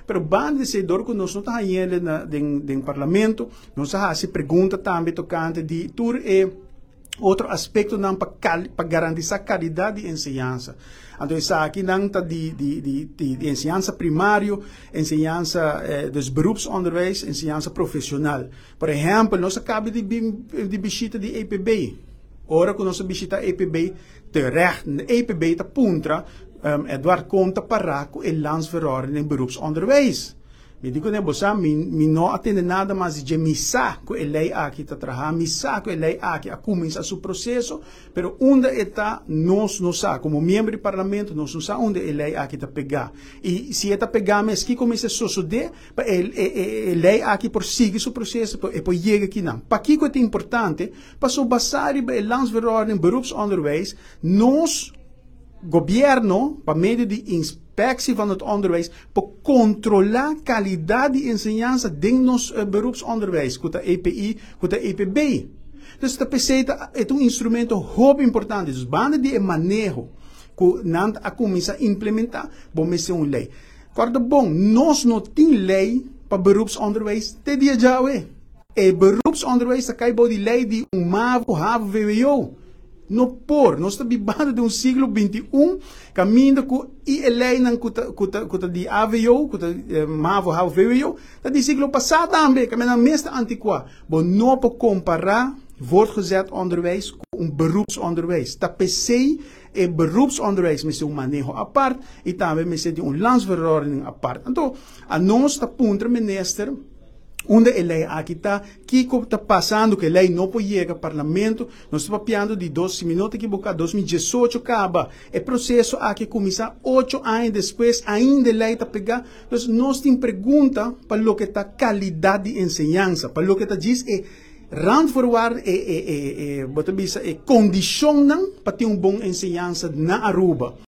pero banda de sedor que nós não está aí na den parlamento, nós se pergunta também tocante de tur outro aspecto não para garantir a qualidade de ensinança. Então, isso aqui não está de ensinança primário, ensinança dos beroepsonderwijs, ensinança profissional. Por exemplo, nós acabamos de visita de EPB. Ora que nós visita EPB, terecht, EPB está puntra, Eduard Conta Paraco e landsverordening in beroepsonderwijs. Me digo ne bosa mi no atende nada mas de missa que ele aqui tá trabalhar missa que ele aqui a começar seu processo, pero onde está nós não sabe como membro do parlamento nós não sabe onde ele aqui tá pegar e se está pegar mas que começa a suceder para ele aqui por seguir seu processo e depois chega aqui não. Para que é importante para so basar e landsverordening beroepsonderwijs nós governo para meio de inspectie van het onderwijs para controlar a qualidade de ensinança dentro do beroepsonderwijs, com a EPI, com a EPB. Então, esta peseta é instrumento muito importante. Dus banda de manejo que não a começa a implementar, bom, ser uma lei. Corda bom, nós não temos lei para beroepsonderwijs te dia já é. E beroepsonderwijs está caindo de lei de MAVO, HAVO, VWO. No por, nós estamos vivendo de um século XXI, caminhando com a lei de AVO, MAVO, HAVO, VWO, dat die século passado também, que é a meeste antiqua. Mas não para comparar voortgezet onderwijs com beroepsonderwijs. Dat PC e beroepsonderwijs met een manejo apart, e também met een landsverordening apart. Então, a nós está punter minister, onde a lei aqui está, que está passando, que a lei não pode chegar ao parlamento, nós estamos falando de 12 minutos equivocados, 2018 acaba, o processo aqui começa 8 anos depois, ainda a lei está pegando, então nós temos pergunta para o que está qualidade de ensinança, para o que está diz randvoorwaarden condicionam para ter uma boa ensinança na Aruba.